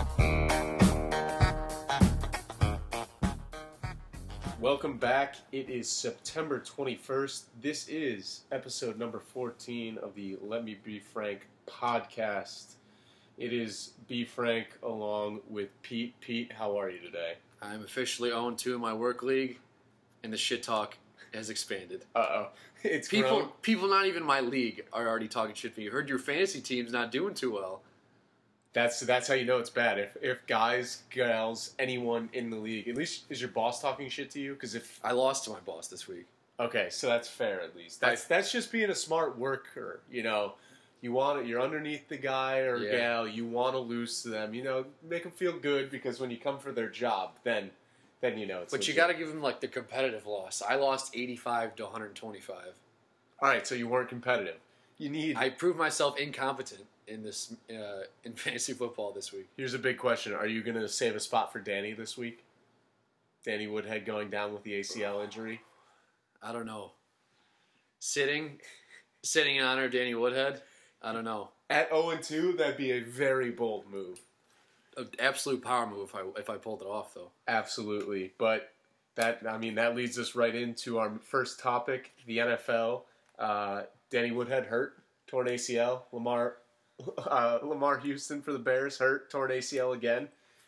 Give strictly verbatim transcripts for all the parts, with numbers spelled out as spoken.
Welcome back. It is September twenty-first. This is episode number fourteen of the Let Me Be Frank podcast. It is B. Frank along with Pete. Pete, how are you today? I'm officially oh and two in my work league, and the shit talk has expanded. Uh-oh. It's people, grown. people not even my league are already talking shit for you. Heard your fantasy team's not doing too well. That's that's how you know it's bad. If if guys, gals, anyone in the league, at least is your boss talking shit to you? Because if I lost to my boss this week. Okay, so that's fair at least. That's I, that's just being a smart worker. You know, you want it. You're underneath the guy or yeah. gal. You want to lose to them. You know, make them feel good because when you come for their job, then then you know it's. But legit. you got to give them like the competitive loss. I lost eighty-five to one hundred twenty-five. All right, so you weren't competitive. You need. I proved myself incompetent in this uh, in fantasy football this week. Here's a big question: are you going to save a spot for Danny this week? Danny Woodhead going down with the A C L injury. I don't know. Sitting, sitting in honor of Danny Woodhead. I don't know. At oh and two, that'd be a very bold move. An absolute power move if I if I pulled it off, though. Absolutely, but that I mean that leads us right into our first topic: the N F L. Uh, Danny Woodhead hurt, torn A C L. Lamar uh, Lamar Houston for the Bears hurt, torn A C L again.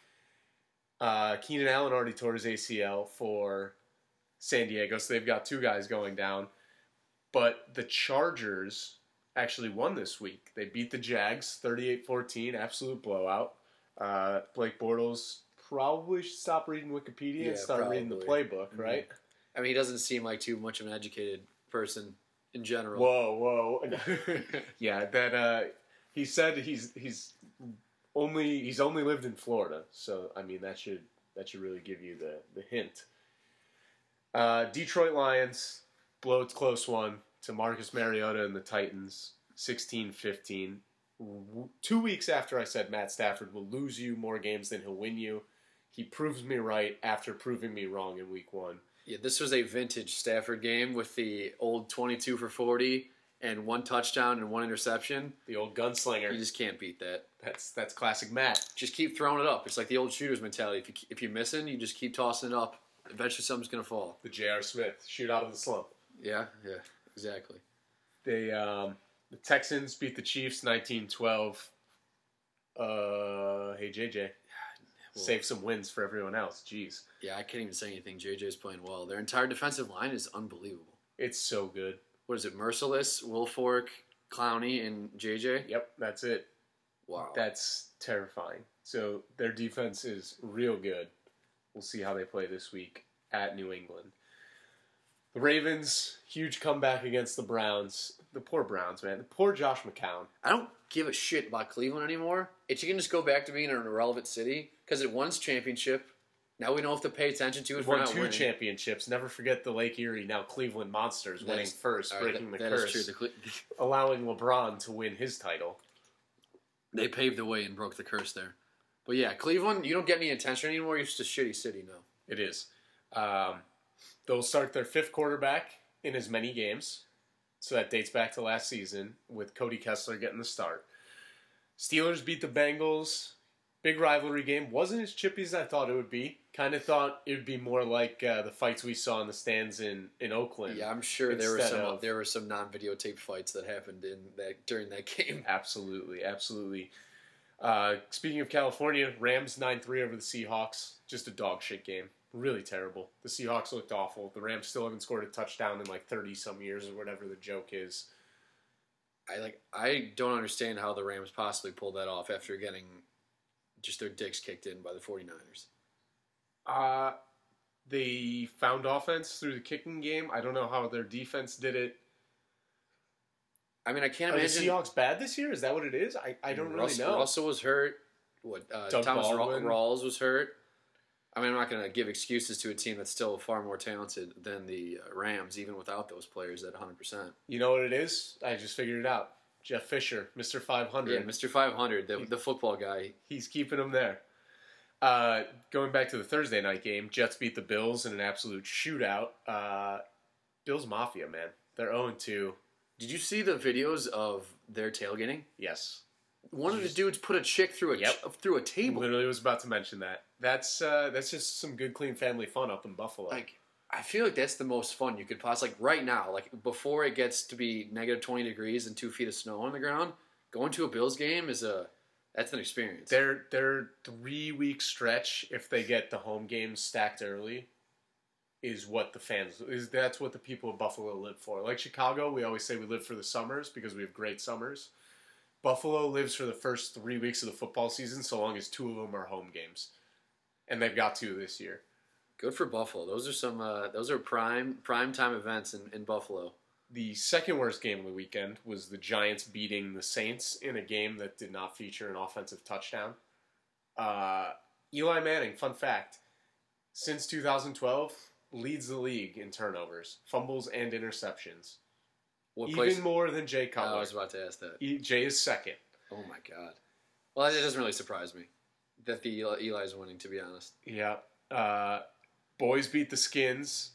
Uh, Keenan Allen already tore his A C L for San Diego, so they've got two guys going down. But the Chargers actually won this week. They beat the Jags thirty-eight fourteen, absolute blowout. Uh, Blake Bortles probably should stop reading Wikipedia yeah, and start probably. reading the playbook, right? I mean, he doesn't seem like too much of an educated person in general. Whoa, whoa. yeah, that uh, he said he's he's only he's only lived in Florida, so I mean that should that should really give you the, the hint. Uh, Detroit Lions blow a close one to Marcus Mariota and the Titans, sixteen fifteen. Two weeks after I said Matt Stafford will lose you more games than he'll win you, he proves me right after proving me wrong in week one. Yeah, this was a vintage Stafford game with the old twenty-two for forty and one touchdown and one interception. The old gunslinger. You just can't beat that. That's that's classic Matt. Just keep throwing it up. It's like the old shooter's mentality. If you if you're missing, you just keep tossing it up. Eventually, something's gonna fall. The J R. Smith shoot out of the slump. Yeah, yeah, exactly. They um, the Texans beat the Chiefs nineteen twelve. Uh, hey J J. Well, save some wins for everyone else. Jeez. Yeah, I can't even say anything. J J's playing well. Their entire defensive line is unbelievable. It's so good. What is it? Merciless, Wilfork, Clowney, and J J? Yep, that's it. Wow. That's terrifying. So their defense is real good. We'll see how they play this week at New England. The Ravens, huge comeback against the Browns. The poor Browns, man. The poor Josh McCown. I don't give a shit about Cleveland anymore. It can just go back to being an irrelevant city because it won its championship. Now we don't have to pay attention to it. It for won not two winning. championships. Never forget the Lake Erie, now Cleveland Monsters, That winning is, first, right, breaking that, the that curse, is true. The Cle- allowing LeBron to win his title. They paved the way and broke the curse there. But yeah, Cleveland, you don't get any attention anymore. You're just a shitty city now. It is. Um, they'll start their fifth quarterback in as many games. So that dates back to last season with Cody Kessler getting the start. Steelers beat the Bengals. Big rivalry game. Wasn't as chippy as I thought it would be. Kind of thought it would be more like uh, the fights we saw in the stands in, in Oakland. Yeah, I'm sure there were some of, there were some non-videotaped fights that happened in that during that game. Absolutely, absolutely. Uh, speaking of California, Rams nine three over the Seahawks. Just a dog shit game. Really terrible. The Seahawks looked awful. The Rams still haven't scored a touchdown in like thirty some years or whatever the joke is. I like. I don't understand how the Rams possibly pulled that off after getting just their dicks kicked in by the 49ers. Uh, they found offense through the kicking game. I don't know how their defense did it. I mean, I can't Are imagine. the Seahawks bad this year? Is that what it is? I, I don't Russell, really know. Russell was hurt. What uh, Doug Thomas Baldwin. Rawls was hurt. I mean, I'm not going to give excuses to a team that's still far more talented than the uh, Rams, even without those players at one hundred percent. You know what it is? I just figured it out. Jeff Fisher, Mister five hundred. Yeah, Mister five hundred, the, the football guy. He's keeping them there. Uh, going back to the Thursday night game, Jets beat the Bills in an absolute shootout. Uh, Bills Mafia, man. They're oh and two. Did you see the videos of their tailgating? Yes. One of the Just- dudes put a chick through a Yep. through a table. Literally was about to mention that. That's uh, that's just some good, clean family fun up in Buffalo. Like, I feel like that's the most fun you could possibly. Like right now, like before it gets to be negative twenty degrees and two feet of snow on the ground, going to a Bills game is a that's an experience. their their three week stretch, if they get the home games stacked early, is what the fans is. That's what the people of Buffalo live for. Like Chicago, we always say we live for the summers because we have great summers. Buffalo lives for the first three weeks of the football season, so long as two of them are home games, and they've got two this year. Good for Buffalo. Those are some. Uh, those are prime prime time events in, in Buffalo. The second worst game of the weekend was the Giants beating the Saints in a game that did not feature an offensive touchdown. Uh, Eli Manning, fun fact, since two thousand twelve, leads the league in turnovers, fumbles, and interceptions. What Even place? more than Jay Oh, Cutler. I was about to ask that. E- Jay is second. Oh my god. Well, it doesn't really surprise me that the Eli, Eli's winning. To be honest, Yeah. Uh, boys beat the Skins.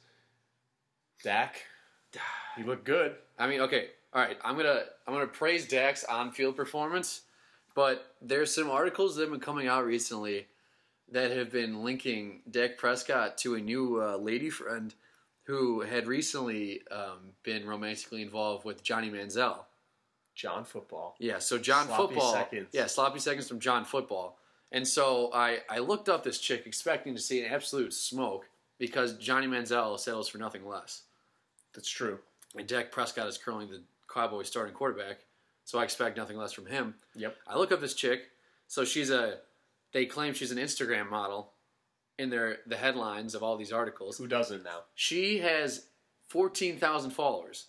Dak, he looked good. I mean, okay, all right. I'm gonna I'm gonna praise Dak's on-field performance, but there's some articles that have been coming out recently that have been linking Dak Prescott to a new uh, lady friend who had recently um, been romantically involved with Johnny Manziel. John Football. Yeah, so John Sloppy Football. seconds. Yeah, sloppy seconds from John Football. And so I, I looked up this chick expecting to see an absolute smoke because Johnny Manziel settles for nothing less. That's true. And Dak Prescott is currently the Cowboys starting quarterback, so I expect nothing less from him. Yep. I look up this chick. So she's a, they claim she's an Instagram model in their the headlines of all these articles. Who doesn't now? She has fourteen thousand followers.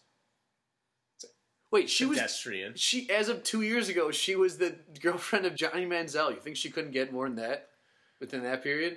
Wait, she was Pedestrian. she as of two years ago, she was the girlfriend of Johnny Manziel. You think she couldn't get more than that within that period?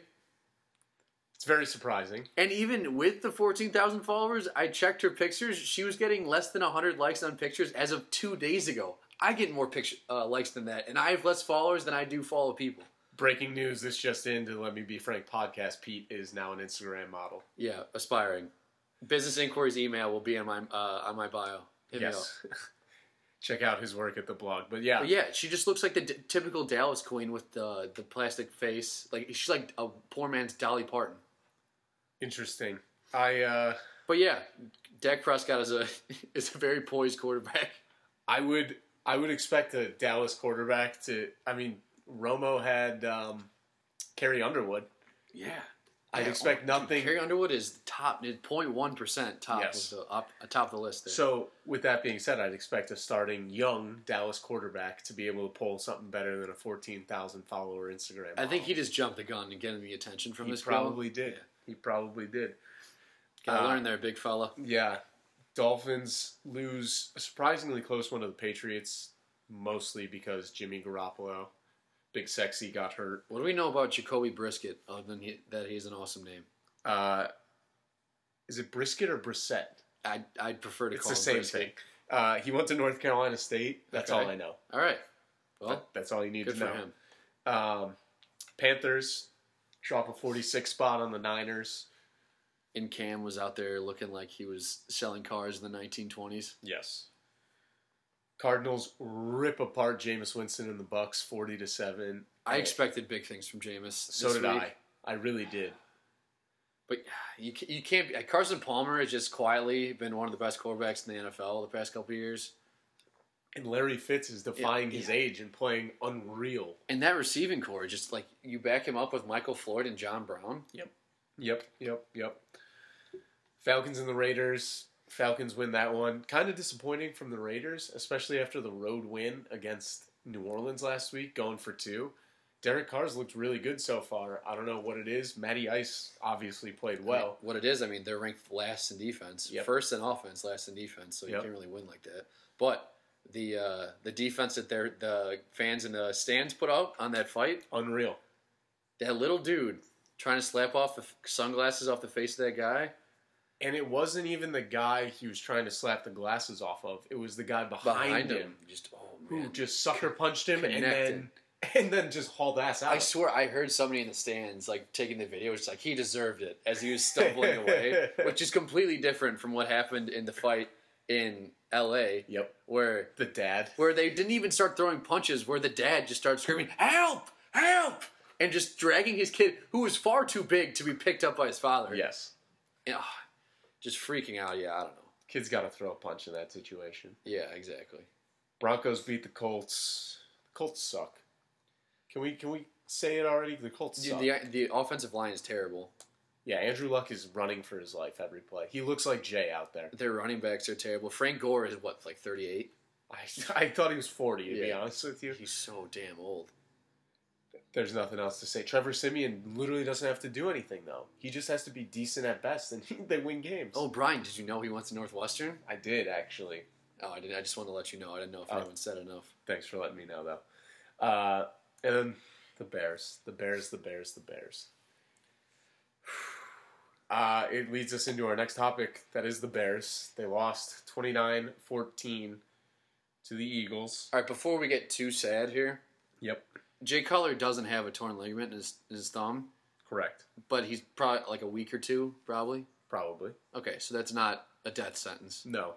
It's very surprising. And even with the fourteen thousand followers, I checked her pictures. She was getting less than one hundred likes on pictures as of two days ago. I get more picture, uh, likes than that, and I have less followers than I do follow people. Breaking news, this just in to Let Me Be Frank podcast, Pete is now an Instagram model. Yeah, aspiring. Business inquiries email will be on my uh, on my bio. Hit me up. Yes. Check out his work at the blog. But yeah, But yeah, she just looks like the d- typical Dallas queen with the the plastic face. Like she's like a poor man's Dolly Parton. interesting. I uh, But yeah, Dak Prescott is a is a very poised quarterback. I would I would expect a Dallas quarterback to. I mean, Romo had um, Carrie Underwood. Yeah, I'd Yeah, expect oh, nothing. Dude, Carrie Underwood is top, zero point one percent top Yes. of the up atop the list there. So, with that being said, I'd expect a starting young Dallas quarterback to be able to pull something better than a fourteen thousand follower Instagram. I think model. he just jumped the gun and getting the attention from He this girl. probably did. He probably did. Gotta Uh, learn there, big fella. Yeah. Dolphins lose a surprisingly close one to the Patriots, mostly because Jimmy Garoppolo, Big Sexy, got hurt. What do we know about Jacoby Brisket other than he, that he's an awesome name? Uh, is it Brisket or Brissett? I'd, I'd prefer to It's call the him same Brisket. thing. Uh, he went to North Carolina State. That's Okay. all I know. All right. Well, That- that's all you need good to for know. him. Um, Panthers drop a forty-six spot on the Niners. And Cam was out there looking like he was selling cars in the nineteen twenties. Yes. Cardinals rip apart Jameis Winston and the Bucks forty to seven. I expected big things from Jameis. So this did week, I. I really did. But you ca- you can't. Be, Carson Palmer has just quietly been one of the best quarterbacks in the N F L the past couple of years. And Larry Fitz is defying Yeah, his yeah. age and playing unreal. And that receiving core, just like you back him up with Michael Floyd and John Brown. Yep. Yep. Yep. Yep. Falcons and the Raiders. Falcons win that one. Kind of disappointing from the Raiders, especially after the road win against New Orleans last week, going for two. Derek Carr's looked really good so far. I don't know what it is. Matty Ice obviously played well. I mean, what it is, I mean, they're ranked last in defense, Yep. first in offense, last in defense, so you Yep. can't really win like that. But the uh, the defense that their the fans in the stands put out on that fight, Unreal. that little dude trying to slap off the f- sunglasses off the face of that guy And it wasn't even the guy he was trying to slap the glasses off of. It was the guy behind, behind him, him. Just oh who man, just sucker punched him and Connected. then and then just hauled ass out. I swear I heard somebody in the stands like taking the video. It's like he deserved it as he was stumbling away, which is completely different from what happened in the fight in L A. Yep. Where the dad, where they didn't even start throwing punches, where the dad just started screaming, "Help! Help!" and just dragging his kid, who was far too big to be picked up by his father. Yes. Yeah, just freaking out. Yeah, I don't know. Kid's got to throw a punch in that situation. Yeah, exactly. Broncos beat the Colts. The Colts suck. Can we can we say it already? The Colts suck. The, the, the offensive line is terrible. Yeah, Andrew Luck is running for his life every play. He looks like Jay out there. Their running backs are terrible. Frank Gore is, what, like thirty-eight? I, I thought he was forty, to yeah. be honest with you. He's so damn old. There's nothing else to say. Trevor Siemian literally doesn't have to do anything, though. He just has to be decent at best, and they win games. Oh, Brian, did you know he went to Northwestern? I did, actually. Oh, I didn't. I just wanted to let you know. I didn't know if oh, anyone said enough. Thanks for letting me know, though. Uh, and then the Bears. The Bears, the Bears, the Bears. Uh, it leads us into our next topic. That is the Bears. They lost twenty-nine fourteen to the Eagles. All right, before we get too sad here. Yep. Jay Cutler doesn't have a torn ligament in his, in his thumb. Correct. But he's probably like a week or two, probably. Probably. Okay, so that's not a death sentence. No.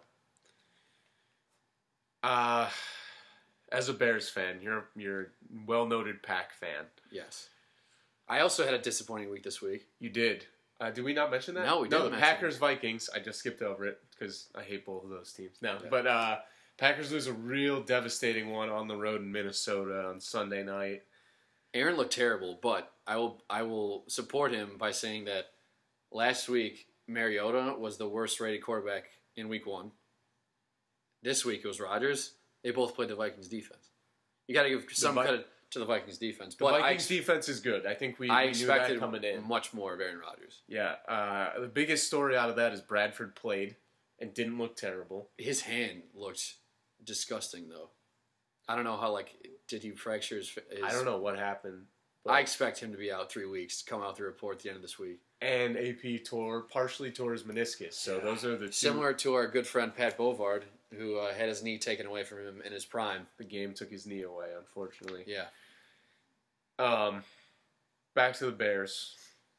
Uh, as a Bears fan, you're you're a well-noted Pack fan. Yes. I also had a disappointing week this week. You did. Uh, did we not mention that? No, we didn't. No, the Packers Vikings. I just skipped over it because I hate both of those teams. No, yeah. but uh, Packers lose a real devastating one on the road in Minnesota on Sunday night. Aaron looked terrible, but I will I will support him by saying that last week Mariota was the worst rated quarterback in week one. This week it was Rodgers. They both played the Vikings defense. You got to give some Vi- credit to the Vikings defense. The but Vikings I, defense is good. I think we, I we expected knew that coming in. much more of Aaron Rodgers. Yeah. Uh, the biggest story out of that is Bradford played and didn't look terrible. His hand looked disgusting, though. I don't know how, like, did he fracture his... his I don't know what happened. I expect him to be out three weeks, come out the report at the end of this week. And A P tore, partially tore his meniscus. So yeah. those are the two. Similar to our good friend Pat Bovard, who uh, had his knee taken away from him in his prime. The game took his knee away, unfortunately. Yeah. Um, back to the Bears.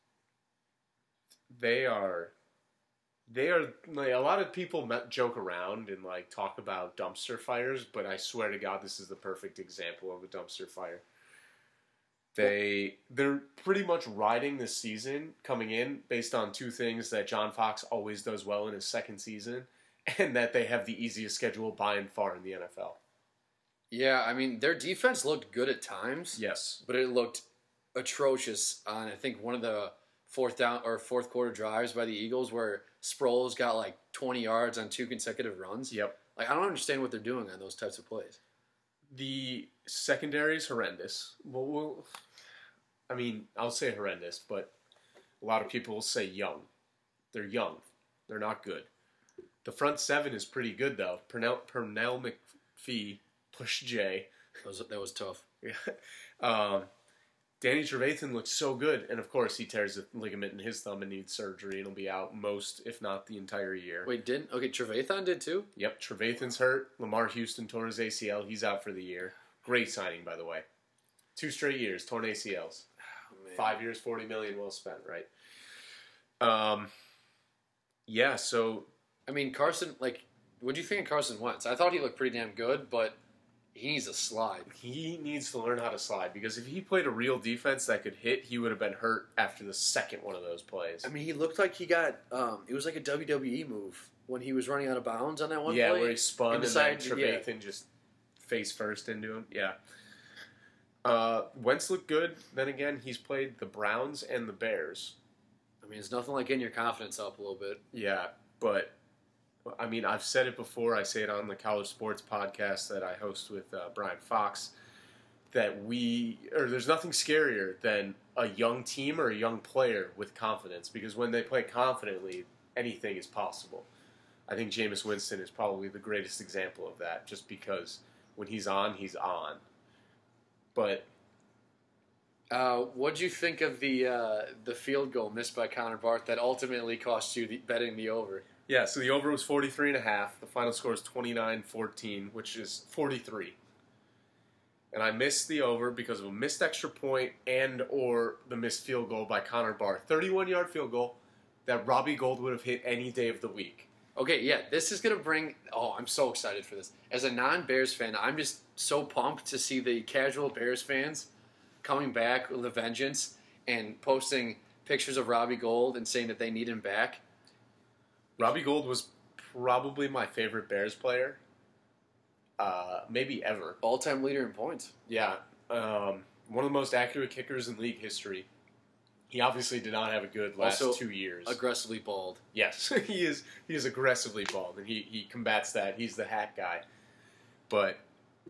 They are, they are like a lot of people met, joke around and like talk about dumpster fires, but I swear to God, this is the perfect example of a dumpster fire. They they're pretty much riding this season coming in based on two things that John Fox always does well in his second season, and that they have the easiest schedule by and far in the N F L. Yeah, I mean, their defense looked good at times. Yes. But it looked atrocious on, I think, one of the fourth down or fourth quarter drives by the Eagles where Sproles got like twenty yards on two consecutive runs. Yep. Like, I don't understand what they're doing on those types of plays. The secondary is horrendous. Well, we'll I mean, I'll say horrendous, but a lot of people will say young. They're young. They're not good. The front seven is pretty good, though. Pernell, Pernell McPhee, Push J. That was, that was tough. Yeah. Um, Danny Trevathan looks so good, and of course he tears a ligament in his thumb and needs surgery, and he'll be out most, if not the entire year. Wait, didn't? Okay, Trevathan did too? Yep, Trevathan's hurt. Lamar Houston tore his A C L. He's out for the year. Great signing, by the way. Two straight years, torn A C Ls. Oh, Five years, forty million dollars well spent, right? Um, yeah, so... I mean, Carson, like, what do you think of Carson Wentz? I thought he looked pretty damn good, but... He needs to slide. He needs to learn how to slide because if he played a real defense that could hit, he would have been hurt after the second one of those plays. I mean, he looked like he got, um, it was like a W W E move when he was running out of bounds on that one yeah, play. Yeah, where he spun and, and then Trevathan yeah. just face first into him. Yeah. Uh, Wentz looked good. Then again, he's played the Browns and the Bears. I mean, it's nothing like getting your confidence up a little bit. Yeah, but... I mean, I've said it before. I say it on the College Sports podcast that I host with uh, Brian Fox. That we, or there's nothing scarier than a young team or a young player with confidence. Because when they play confidently, anything is possible. I think Jameis Winston is probably the greatest example of that. Just because when he's on, he's on. But uh, what did you think of the uh, the field goal missed by Connor Barth that ultimately cost you the, betting the over? Yeah, so the over was forty-three and a half. The final score is twenty-nine fourteen, which is forty-three. And I missed the over because of a missed extra point and or the missed field goal by Connor Barth. thirty-one-yard field goal that Robbie Gould would have hit any day of the week. Okay, yeah, this is gonna bring. Oh, I'm so excited for this. As a non-Bears fan, I'm just so pumped to see the casual Bears fans coming back with a vengeance and posting pictures of Robbie Gould and saying that they need him back. Robbie Gould was probably my favorite Bears player, uh, maybe ever. All-time leader in points. Yeah, um, one of the most accurate kickers in league history. He obviously did not have a good last Also, two years. Aggressively bald. Yes, he is. He is aggressively bald, and he, he combats that. He's the hat guy. But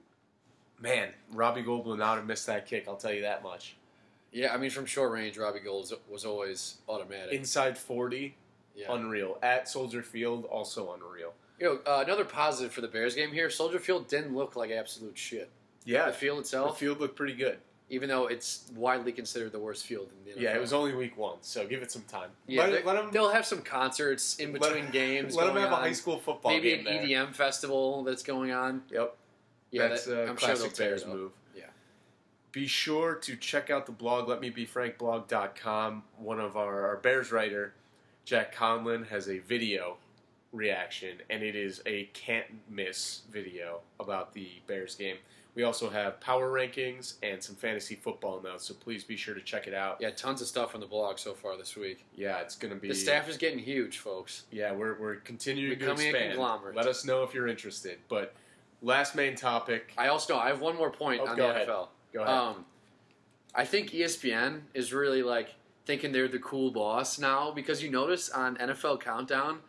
man, Robbie Gould would not have missed that kick. I'll tell you that much. Yeah, I mean, from short range, Robbie Gould was always automatic. Inside forty, yeah. Unreal. At Soldier Field, also unreal. You know, uh, another positive for the Bears game here: Soldier Field didn't look like absolute shit. Yeah, The field the itself, field looked pretty good. even though it's widely considered the worst field in the N F L. Yeah, it was only week one, so give it some time. Yeah, let, they, let them, they'll have some concerts in between let, games. Let them going have a on. high school football Maybe game an there. E D M festival that's going on. Yep. Yeah, That's that, a I'm sure they'll classic tear Bears it up. move. Yeah. Be sure to check out the blog, let me be frank blog dot com. One of our, our Bears writer, Jack Conlon, has a video reaction, and it is a can't miss video about the Bears game. We also have power rankings and some fantasy football notes, so please be sure to check it out. Yeah, tons of stuff on the blog so far this week. Yeah, it's going to be... The staff is getting huge, folks. Yeah, we're, we're continuing Becoming to a expand. conglomerate. Let us know if you're interested. But last main topic... I also know, I have one more point Oh, on go the ahead. N F L. Go ahead. Um, I think E S P N is really like thinking they're the cool boss now because you notice on N F L Countdown,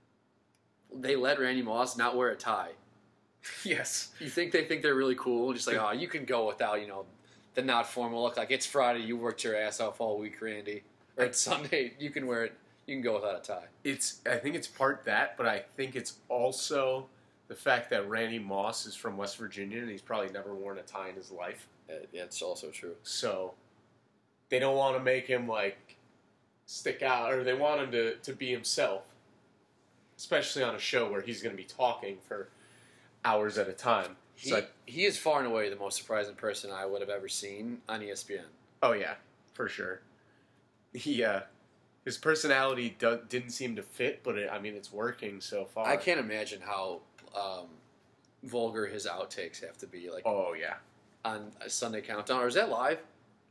they let Randy Moss not wear a tie. Yes. You think they think they're really cool? Just like, oh, you can go without, you know, the not formal look. Like, it's Friday, you worked your ass off all week, Randy. Or it's Sunday, you can wear it, you can go without a tie. It's. I think it's part that, but I think it's also the fact that Randy Moss is from West Virginia and he's probably never worn a tie in his life. Uh, yeah, it's also true. So they don't want to make him, like, stick out, or they want him to, to be himself, especially on a show where he's going to be talking for hours at a time. He, So I- he is far and away the most surprising person I would have ever seen on E S P N. oh, yeah, for sure. He, uh, his personality do, didn't seem to fit, but it, I mean, it's working so far. I can't imagine how um, vulgar his outtakes have to be, like Oh, yeah. on a Sunday Countdown. Or is that live?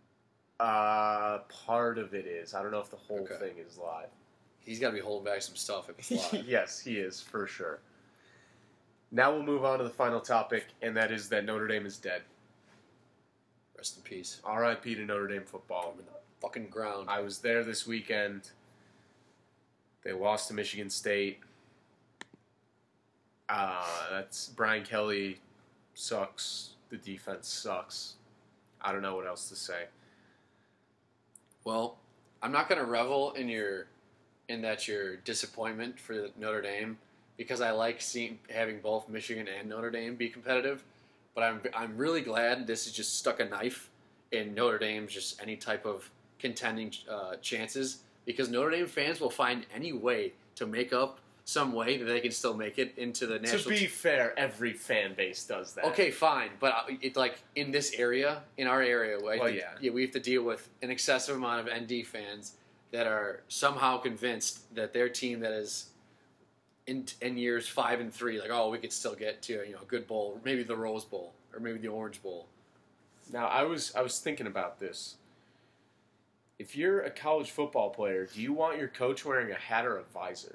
Uh, part of it is. I don't know if the whole Okay. thing is live. He's got to be holding back some stuff if it's live. Yes, he is, for sure. Now we'll move on to the final topic, and that is that Notre Dame is dead. Rest in peace. R I P to Notre Dame football. I'm in the fucking ground. I was there this weekend. They lost to Michigan State. Uh, that's Brian Kelly sucks. The defense sucks. I don't know what else to say. Well, I'm not going to revel in your in that your disappointment for Notre Dame because I like seeing having both Michigan and Notre Dame be competitive. But I'm I'm really glad this has just stuck a knife in Notre Dame's just any type of contending uh, chances because Notre Dame fans will find any way to make up some way that they can still make it into the national. To be fair, every fan base does that. Okay, fine, but uh, it like in this area, in our area, right? Well, yeah. yeah, we have to deal with an excessive amount of N D fans that are somehow convinced that their team that is in in years five and three, like oh, we could still get to you know a good bowl, maybe the Rose Bowl or maybe the Orange Bowl. Now, I was I was thinking about this. If you're a college football player, do you want your coach wearing a hat or a visor?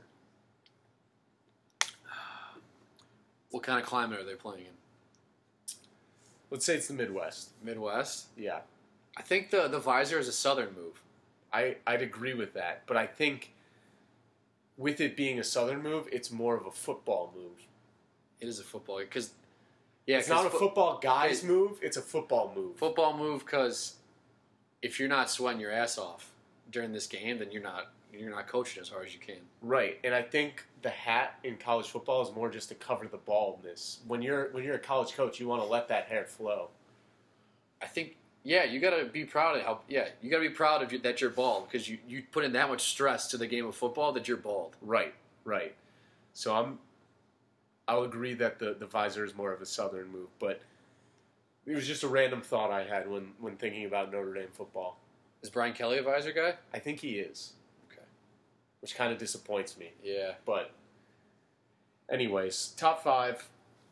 What kind of climate are they playing in? Let's say it's the Midwest. Midwest. Yeah, I think the the visor is a southern move. I, I'd agree with that. But I think with it being a Southern move, it's more of a football move. It is a football because yeah, It's not a fo- football guy's it- move, it's a football move. football move because if you're not sweating your ass off during this game, then you're not you're not coaching as hard as you can. Right, and I think the hat in college football is more just to cover the baldness. When you're when you're a college coach, you want to let that hair flow. I think yeah, you gotta be proud of how yeah you gotta be proud of you, that you're bald because you you put in that much stress to the game of football that you're bald. Right, right. So I'm, I'll agree that the, the visor is more of a Southern move, but it was just a random thought I had when, when thinking about Notre Dame football. Is Brian Kelly a visor guy? I think he is, Okay. which kind of disappoints me. Yeah. But Anyways, top five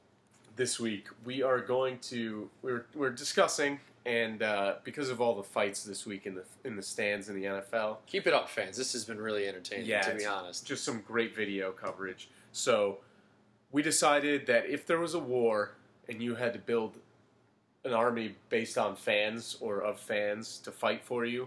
this week. We are going to we're we're discussing, and uh, because of all the fights this week in the in the stands in the N F L, Keep it up, fans. This has been really entertaining, yeah, to be it's honest. just some great video coverage. So we decided that if there was a war and you had to build an army based on fans or of fans to fight for you,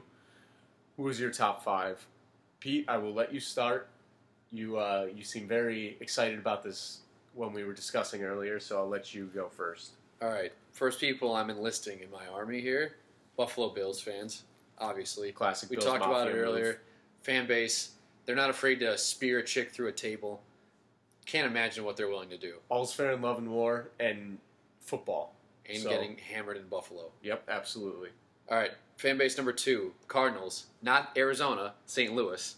who was your top five? Pete, I will let you start. You uh, you seem very excited about this when we were discussing earlier, so I'll let you go first. All right. First people I'm enlisting in my army here, Buffalo Bills fans, obviously. Classic We Bills talked about it Mafia earlier. move. Fan base, they're not afraid to spear a chick through a table. Can't imagine what they're willing to do. All's fair in love and war and football. And So- getting hammered in Buffalo. Yep, absolutely. All right. Fan base number two, Cardinals. Not Arizona, Saint Louis.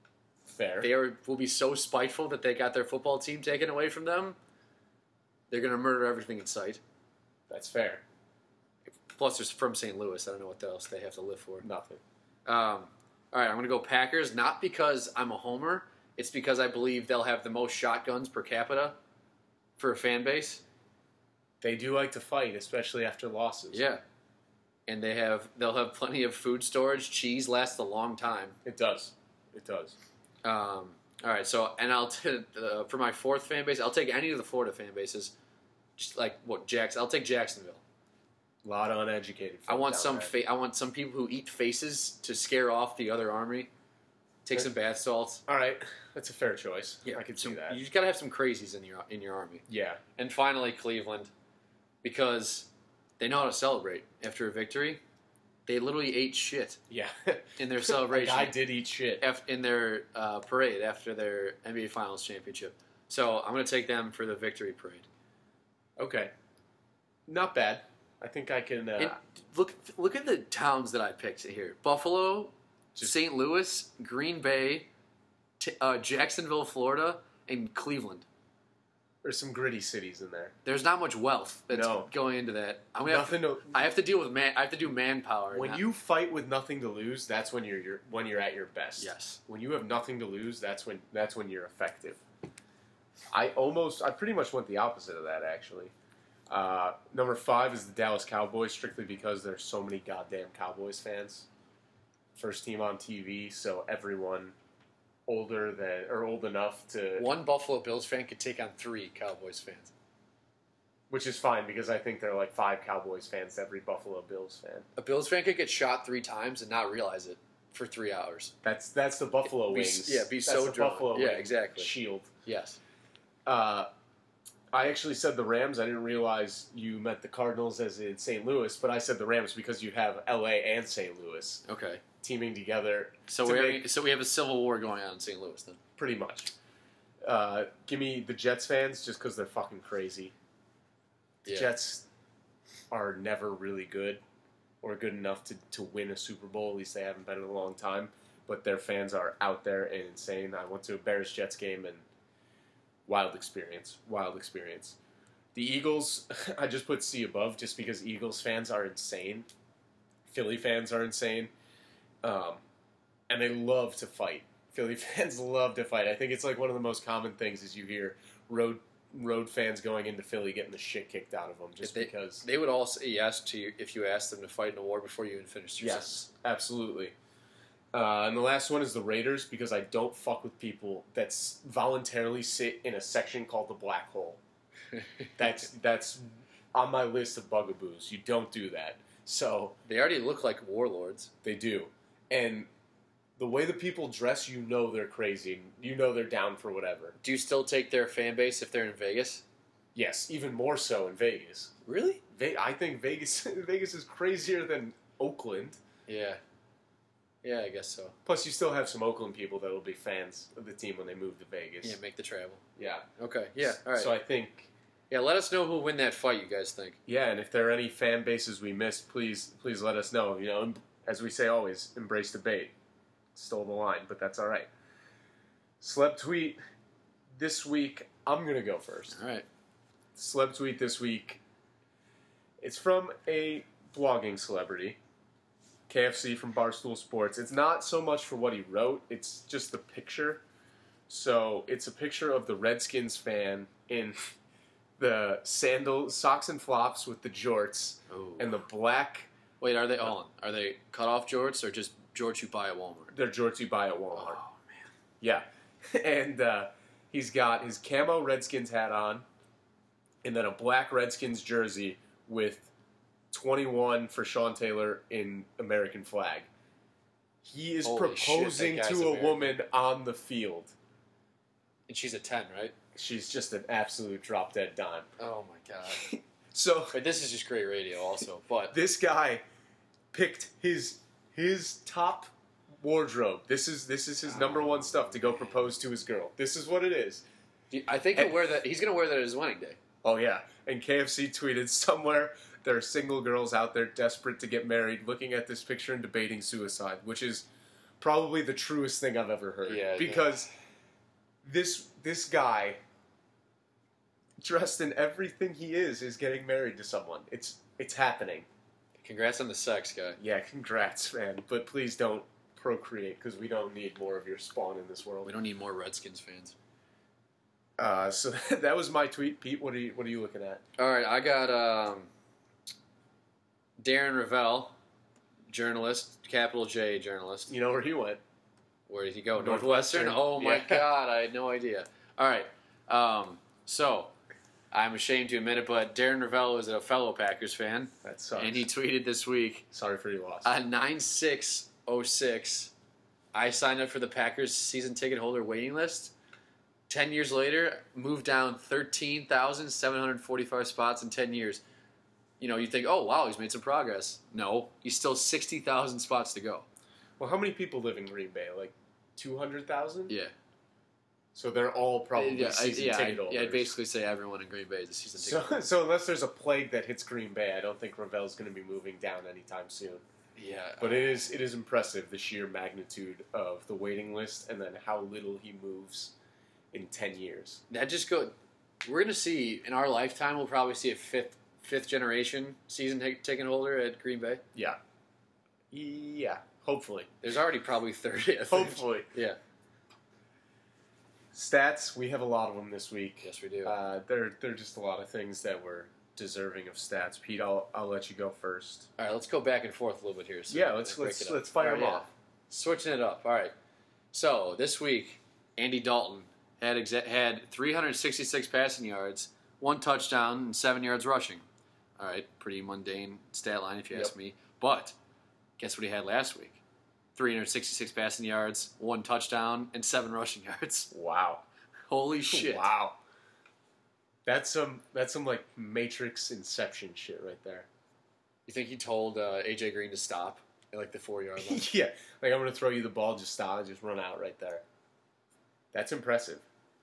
Fair. They are, will be so spiteful that they got their football team taken away from them. They're going to murder everything in sight. That's fair. Plus, they're from Saint Louis. I don't know what else they have to live for. Nothing. Um, all right, I'm going to go Packers. Not because I'm a homer. It's because I believe they'll have the most shotguns per capita for a fan base. They do like to fight, especially after losses. Yeah, and they have they'll have plenty of food storage. Cheese lasts a long time. It does. It does. Um, all right, so and I'll t- uh, for my fourth fan base, I'll take any of the Florida fan bases. Just like what Jacks, I'll take Jacksonville. A lot of uneducated. I folk want down some there. fa- I want some people who eat faces to scare off the other army. Take some bath salts. All right, that's a fair choice. I can some, see that. You just gotta have some crazies in your in your army. Yeah. And finally, Cleveland, because they know how to celebrate after a victory. They literally ate shit Yeah. in their celebration. I did eat shit. af- in their uh, parade after their N B A Finals championship. So I'm going to take them for the victory parade. Okay. Not bad. I think I can. Uh, And look, look at the towns that I picked here: Buffalo, Just- Saint Louis, Green Bay, t- uh, Jacksonville, Florida, and Cleveland. there's some gritty cities in there. There's not much wealth that's No. going into that. I'm gonna have to, Nothing. To, I have to deal with man. I have to do manpower. when not- you fight with nothing to lose, that's when you're, you're when you're at your best. yes, When you have nothing to lose, that's when that's when you're effective. I almost, I pretty much went the opposite of that actually. Uh, number five is the Dallas Cowboys, strictly because there's so many goddamn Cowboys fans. First team on T V, so everyone older than or old enough to, one Buffalo Bills fan could take on three Cowboys fans. which is fine because I think there are like five Cowboys fans to every Buffalo Bills fan. A Bills fan could get shot three times and not realize it for three hours. That's that's the Buffalo Be- Wings. yeah, be That's so the drunk. Buffalo Yeah, Wings exactly. Shield. Yes. Uh, I actually said the Rams. I didn't realize you meant the Cardinals as in Saint Louis, but I said the Rams because you have L A and Saint Louis Okay. teaming together. So to we make- have, so we have a civil war going on in Saint Louis then. pretty much. Uh, give me the Jets fans just because they're fucking crazy. The Yeah. Jets are never really good or good enough to, to win a Super Bowl. At least they haven't been in a long time. But their fans are out there and insane. I went to a Bears-Jets game and wild experience. Wild experience. The Eagles, I just put C above just because Eagles fans are insane. Philly fans are insane. Um, and they love to fight. Philly fans love to fight. I think it's like one of the most common things is you hear road road fans going into Philly getting the shit kicked out of them just They- because. They would all say yes to you if you asked them to fight in a war before you even finished your Yes, absolutely. Uh, and the last one is the Raiders because I don't fuck with people that s- voluntarily sit in a section called the black hole. sentence. That's that's on my list of bugaboos. You don't do that. So They already look like warlords. they do. And the way the people dress, you know they're crazy. You know they're down for whatever. Do you still take their fan base if they're in Vegas? Yes, even more so in Vegas. Really? Ve- I think Vegas Vegas is crazier than Oakland. Yeah. Yeah, I guess so. Plus, you still have some Oakland people that will be fans of the team when they move to Vegas. Yeah, make the travel. Yeah. Okay. Yeah. All right. So I think, yeah, let us know who will win that fight. You guys think? yeah, and if there are any fan bases we missed, please, please let us know. You know, em- as we say always, embrace debate. Stole the line, but that's all right. Celeb tweet this week. I'm gonna go first. All right. Celeb tweet this week. It's from a blogging celebrity, K F C from Barstool Sports. It's not so much for what he wrote; it's just the picture. So it's a picture of the Redskins fan in the sandals, socks and flops with the jorts Ooh. and the black. Wait, are they on? Are they cut off jorts or just jorts you buy at Walmart? They're jorts you buy at Walmart. Oh man. Yeah, and uh, he's got his camo Redskins hat on, and then a black Redskins jersey with twenty-one for Sean Taylor in American flag. He is Holy proposing shit, that guy's to a American. woman on the field. And she's a ten, right? She's just an absolute drop dead dime. Oh my god. So But this is just great radio, also. But this guy picked his his top wardrobe. This is this is his number one stuff to go propose to his girl. This is what it is. I think he'll wear that. He's gonna wear that at his wedding day. Oh yeah. And K F C tweeted somewhere there are single girls out there desperate to get married, looking at this picture and debating suicide, which is probably the truest thing I've ever heard. Yeah, because this this guy, dressed in everything he is, is getting married to someone. It's it's happening. Congrats on the sex, guy. Yeah, congrats, man. But please don't procreate because we don't need more of your spawn in this world. We don't need more Redskins fans. Uh, so that was my tweet, Pete. What are you What are you looking at? All right, I got um, Darren Ravel, journalist, capital J journalist. You know where he went? Where did he go? Northwestern. Northwestern? Oh my Yeah. god, I had no idea. All right, um, so I'm ashamed to admit it, but Darren Ravel is a fellow Packers fan, That sucks. and he tweeted this week Sorry for your loss. on nine six oh six, I signed up for the Packers season ticket holder waiting list. Ten years later, moved down thirteen thousand seven hundred forty-five spots in ten years. You know, you think, oh, wow, he's made some progress. No, he's still sixty thousand spots to go. Well, how many people live in Green Bay? Like two hundred thousand? Yeah. So they're all probably yeah, I, season yeah, ticket I, holders. yeah, I'd basically say everyone in Green Bay is a season ticket So, holder. so unless there's a plague that hits Green Bay, I don't think Ravel's going to be moving down anytime soon. Yeah. But it is it is impressive, the sheer magnitude of the waiting list and then how little he moves in ten years. That just go. We're going to see, in our lifetime, we'll probably see a fifth fifth generation season t- ticket holder at Green Bay. Yeah. Yeah, hopefully. There's already probably thirty. I think. Hopefully. Yeah. Stats, we have a lot of them this week. Yes, we do. Uh, there, there are just a lot of things that were deserving of stats. Pete, I'll, I'll let you go first. All right, let's go back and forth a little bit here. So Yeah, let's break let's it up. let's fire All right, them yeah. off. Switching it up. All right. So this week, Andy Dalton had exa- had three hundred sixty-six passing yards, one touchdown, and seven yards rushing. All right, pretty mundane stat line if you ask Yep. me. But guess what he had last week? three hundred sixty-six passing yards, one touchdown, and seven rushing yards. Wow. Holy shit! Wow. That's some that's some like Matrix Inception shit right there. You think he told uh, A J Green to stop at like the four yard line? Yeah, like I'm gonna throw you the ball, just stop, and just run out right there. That's impressive.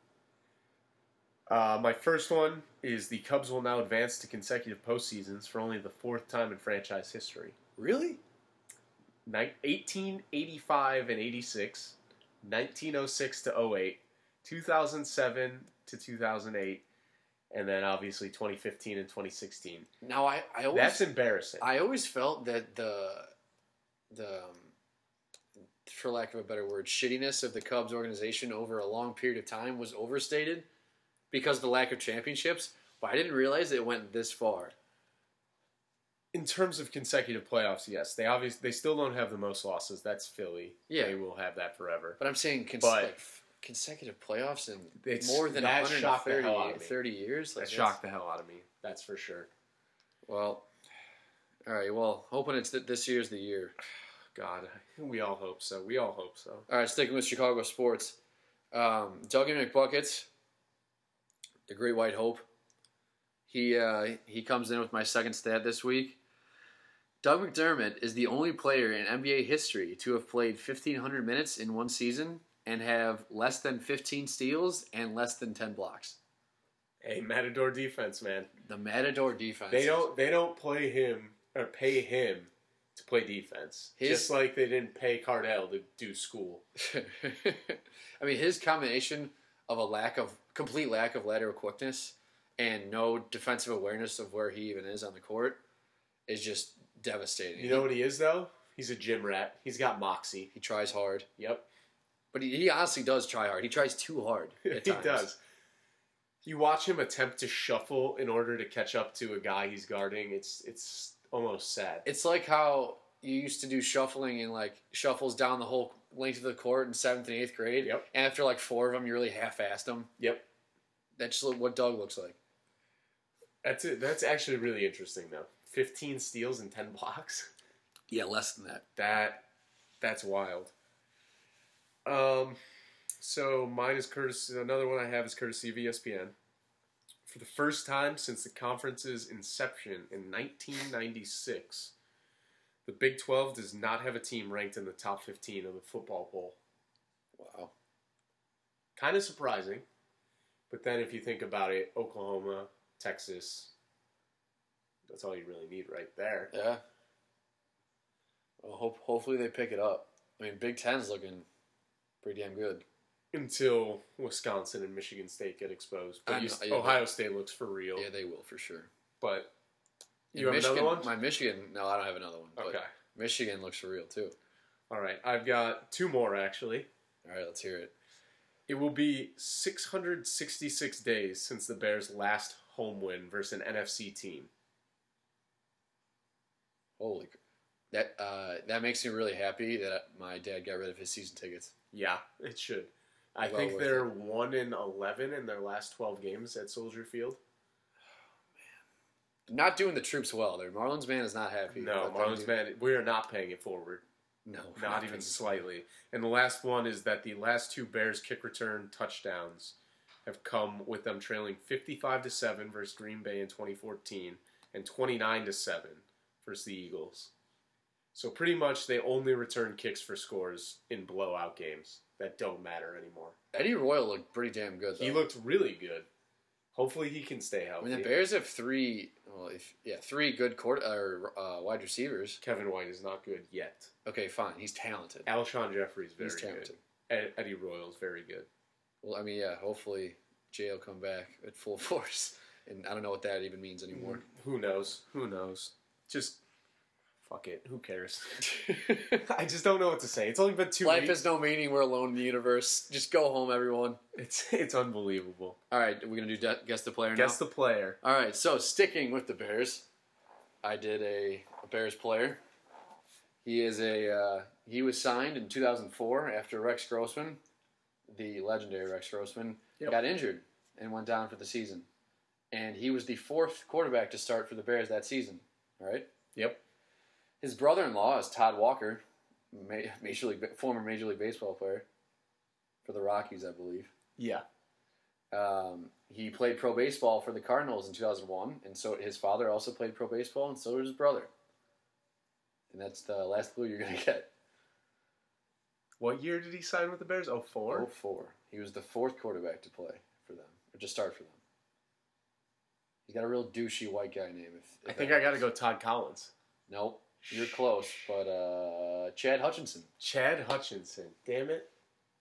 Uh, my first one is the Cubs will now advance to consecutive postseasons for only the fourth time in franchise history. Really? Ni- eighteen eighty-five and eighty-six, nineteen oh six to oh eight, two thousand seven to two thousand eight, and then obviously twenty fifteen and twenty sixteen. Now I, I always That's embarrassing. I always felt that the the um, for lack of a better word, shittiness of the Cubs organization over a long period of time was overstated because of the lack of championships. But I didn't realize it went this far. In terms of consecutive playoffs, yes, they obviously they still don't have the most losses. That's Philly. Yeah. They will have that forever. But I'm saying cons- But- like, f- consecutive playoffs in It's- more than that shocked the hell out of me. one hundred thirty thirty years. Like That shocked the hell out of me. That's for sure. Well, all right. Well, hoping it's th- this year's the year. God, we all hope so. We all hope so. All right, sticking with Chicago sports. Um, Dougie McBuckets, the Great White Hope. He uh, he comes in with my second stat this week. Doug McDermott is the only player in N B A history to have played fifteen hundred minutes in one season and have less than fifteen steals and less than ten blocks. Hey, Matador defense, man. The Matador defense. They don't they don't play him or pay him to play defense. His- Just like they didn't pay Cardell to do school. I mean, his combination of a lack of complete lack of lateral quickness and no defensive awareness of where he even is on the court is just devastating. You know what he is though? He's a gym rat. He's got moxie. He tries hard. Yep. But he, he honestly does try hard. He tries too hard. At He times. does. You watch him attempt to shuffle in order to catch up to a guy he's guarding. It's it's almost sad. It's like how you used to do shuffling and like shuffles down the whole length of the court in seventh and eighth grade. Yep. And after like four of them, you really half-assed them. Yep. That's just what Doug looks like. That's it. That's actually really interesting, though. Fifteen steals and ten blocks. Yeah, less than that. That that's wild. Um, so mine is courtesy. Another one I have is courtesy of E S P N. For the first time since the conference's inception in nineteen ninety-six, the Big twelve does not have a team ranked in the top fifteen of the football poll. Wow. Kind of surprising, but then if you think about it, Oklahoma, Texas, that's all you really need right there. Yeah. Well, hope hopefully they pick it up. I mean, Big Ten's looking pretty damn good. Until Wisconsin and Michigan State get exposed. But I you, know, yeah, Ohio State looks for real. Yeah, they will for sure. But And you have Michigan, another one? My Michigan, no, I don't have another one. But Okay. Michigan looks for real too. All right. I've got two more, actually. All right, let's hear it. It will be six hundred sixty-six days since the Bears' last home win versus an N F C team. Holy, cr- that uh, that makes me really happy that my dad got rid of his season tickets. Yeah, it should. I Well think worth they're it. one in eleven in their last twelve games at Soldier Field. Not doing the troops well. Their Marlins man is not happy. No, Let them Marlins do- man, we are not paying it forward. No, Not even slightly. And the last one is that the last two Bears kick return touchdowns have come with them trailing fifty-five to seven versus Green Bay in twenty fourteen and twenty-nine to seven versus the Eagles. So pretty much they only return kicks for scores in blowout games that don't matter anymore. Eddie Royal looked pretty damn good. Though. He looked really good. Hopefully he can stay I healthy. mean, the Bears have three. Well, if yeah, three good court or uh, wide receivers. Kevin White is not good yet. Okay, fine. He's talented. Alshon Jeffrey's very He's talented. good. Ed- Eddie Royal's very good. Well, I mean, yeah. Hopefully, Jay will come back at full force, and I don't know what that even means anymore. Who knows? Who knows? Just fuck it. Who cares? I just don't know what to say. It's only been two Life weeks. has no meaning. We're alone in the universe. Just go home, everyone. It's it's unbelievable. All right, we're gonna do de- guess the player now. Guess the player. All right, so sticking with the Bears, I did a, a Bears player. He is a uh, he was signed in two thousand four after Rex Grossman, the legendary Rex Grossman, Yep. got injured and went down for the season, and he was the fourth quarterback to start for the Bears that season. All right. Yep. His brother-in-law is Todd Walker, ma- Major League former Major League Baseball player for the Rockies, I believe. Yeah. Um, he played pro baseball for the Cardinals in two thousand one, and so his father also played pro baseball, and so did his brother. And that's the last clue you're going to get. What year did he sign with the Bears? Oh four. oh four. He was the fourth quarterback to play for them, or to start for them. He's got a real douchey white guy name. If, if I think that I got to helps. go Todd Collins. Nope, you're close, but uh, Chad Hutchinson. Chad Hutchinson. Damn it.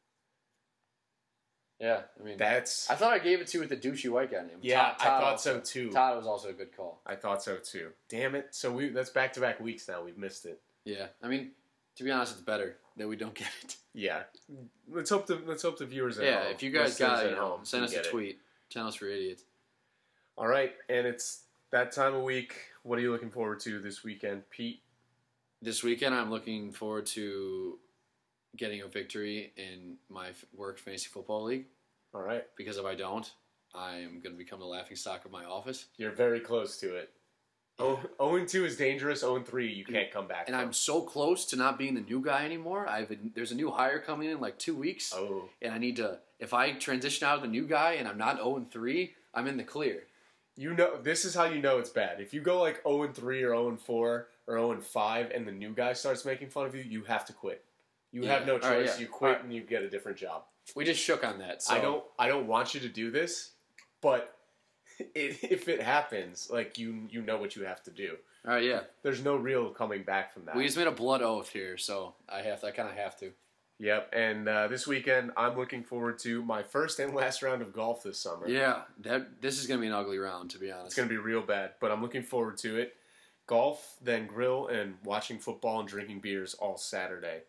Yeah, I mean, That's. I thought I gave it to you with the douchey white guy name. Yeah, Todd- I Todd thought also- so too. Todd was also a good call. I thought so too. Damn it. So we that's back to back weeks now. We've missed it. Yeah, I mean, to be honest, it's better that we don't get it. Yeah. Let's hope the let's hope the viewers at Yeah, home, if you guys listeners got it, at you know, home send us can a get it. tweet. Tell us for idiots. All right, and it's that time of week. What are you looking forward to this weekend, Pete? This weekend, I'm looking forward to getting a victory in my f- work fantasy football league. All right, Because if I don't, I am going to become the laughing stock of my office. you're very close to it. Oh, zero and two is dangerous. Zero and three, you can't come back. And from. I'm so close to not being the new guy anymore. I've there's a new hire coming in like two weeks, Oh, and I need to. If I transition out of the new guy and I'm not zero and three, I'm in the clear. you know this is how you know it's bad. If you go like zero and three or zero and four or zero and five, and the new guy starts making fun of you, you have to quit. You Yeah. have no choice. All right, yeah. You quit All right. and you get a different job. We just shook on that. So I don't. I don't want you to do this, but it, if it happens, like you, you know what you have to do. All right, yeah. There's no real coming back from that. We just made a blood oath here, so I have. To, I kind of have to. Yep, and uh, this weekend I'm looking forward to my first and last round of golf this summer. Yeah, that this is gonna be an ugly round, to be honest. It's going to be real bad, but I'm looking forward to it. Golf, then grill, and watching football and drinking beers all Saturday.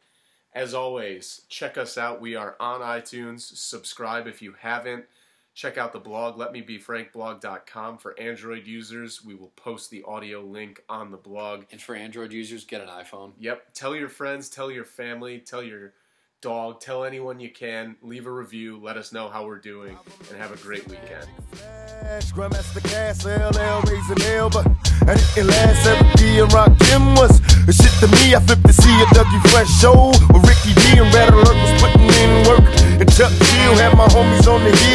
As always, check us out. We are on iTunes. Subscribe if you haven't. Check out the blog, let me be frank blog dot com. For Android users, we will post the audio link on the blog. And for Android users, get an iPhone. Yep. Tell your friends, tell your family, tell your dog, tell anyone you can. Leave a review. Let us know how we're doing. And have a great weekend. Grandmaster Cass, L L, raising L, but I didn't last every D and Rock Kim was the shit to me. I flipped to see a Dougie Fresh show with Ricky D and Red Alert was putting in work. And Chuck Chill had my homies on the hill.